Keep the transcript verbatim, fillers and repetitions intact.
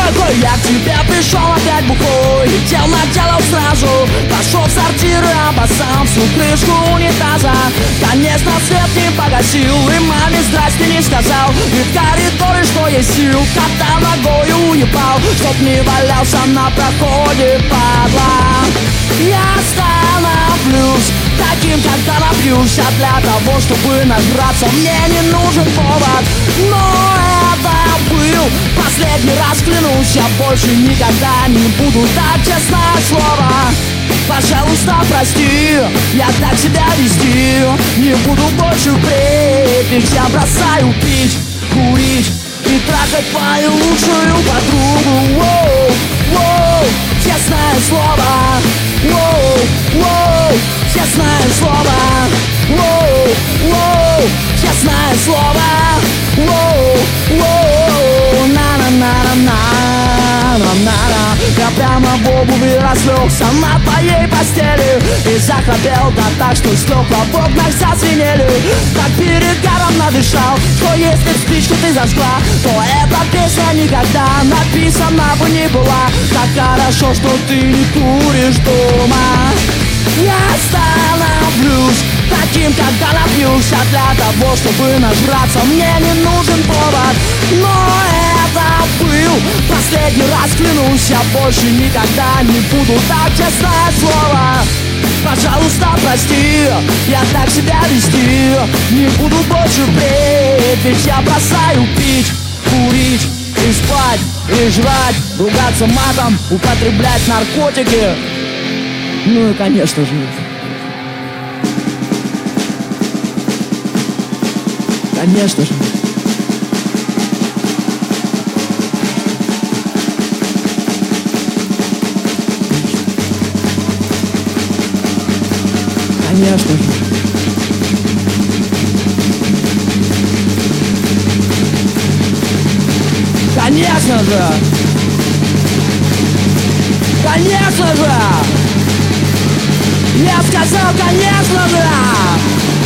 дорогой, я к тебе пришел опять бухой. Летел на дело сразу, пошел в сортир и обоссал всю крышку унитаза. Конечно, свет не погасил и маме здрасте не сказал. И в коридоре, что есть сил, кота ногой уебал, чтоб не валялся на проходе, падла. Я становлюсь таким, когда напьюсь, а для того, чтобы нажраться, мне не нужен повод. Но это был последний раз, клянусь, я больше никогда не буду так, честное слово. Пожалуйста, прости, я так себя вести не буду больше впредь, ведь я бросаю пить, курить и трахать твою лучшую подругу. Воу, воу, честное слово. Воу, воу, честное слово. Воу, воу, честное слово. Воу, воу, на-на-на-на-на-на-на. Я прямо в обуви разлегся на твоей постели и захрапел, да так, что стекла в окнах зазвенели. Так перегаром надышал, что если б спичку ты зажгла, то эта песня никогда написана бы не была. Так хорошо, что ты не куришь дома. Я становлюсь таким, когда напьюсь, а для того, чтобы нажраться, мне не нужен повод. Но это был последний раз, клянусь, я больше никогда не буду так, честное слово. Пожалуйста, прости, я так себя вести не буду больше впредь, ведь я бросаю пить, курить и спать, и жрать, ругаться матом, употреблять наркотики. Ну и конечно же, конечно же, конечно же, конечно же, конечно же. Я сказал, конечно же!